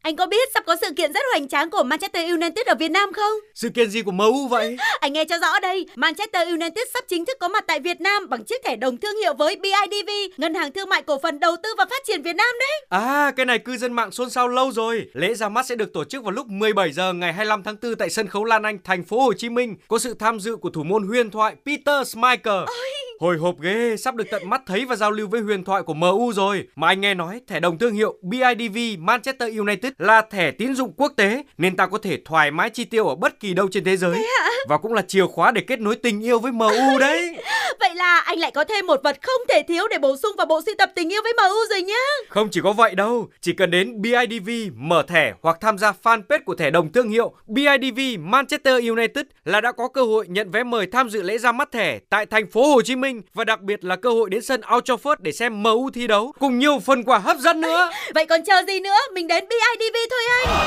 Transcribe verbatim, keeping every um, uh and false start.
Anh có biết sắp có sự kiện rất hoành tráng của Manchester United ở Việt Nam không? Sự kiện gì của em u vậy? Anh nghe cho rõ đây, Manchester United sắp chính thức có mặt tại Việt Nam bằng chiếc thẻ đồng thương hiệu với bê i đê vê, Ngân hàng Thương mại Cổ phần Đầu tư và Phát triển Việt Nam đấy. À, cái này cư dân mạng xôn xao lâu rồi. Lễ ra mắt sẽ được tổ chức vào lúc mười bảy giờ ngày hai mươi lăm tháng tư tại sân khấu Lan Anh, thành phố Hồ Chí Minh, có sự tham dự của thủ môn huyền thoại Peter Schmeichel. Ôi. Hồi hộp ghê, sắp được tận mắt thấy và giao lưu với huyền thoại của em u rồi. Mà anh nghe nói thẻ đồng thương hiệu bê i đê vê Manchester United là thẻ tín dụng quốc tế nên ta có thể thoải mái chi tiêu ở bất kỳ đâu trên thế giới. Và cũng là chìa khóa để kết nối tình yêu với em u đấy. Vậy là anh lại có thêm một vật không thể thiếu để bổ sung vào bộ sưu tập tình yêu với em u rồi nhá. Không chỉ có vậy đâu, chỉ cần đến bê i đê vê mở thẻ hoặc tham gia fanpage của thẻ đồng thương hiệu bê i đê vê Manchester United là đã có cơ hội nhận vé mời tham dự lễ ra mắt thẻ tại thành phố Hồ Chí Minh và đặc biệt là cơ hội đến sân Old Trafford để xem em u thi đấu cùng nhiều phần quà hấp dẫn nữa. Vậy còn chờ gì nữa, mình đến bê i đê vê thôi anh.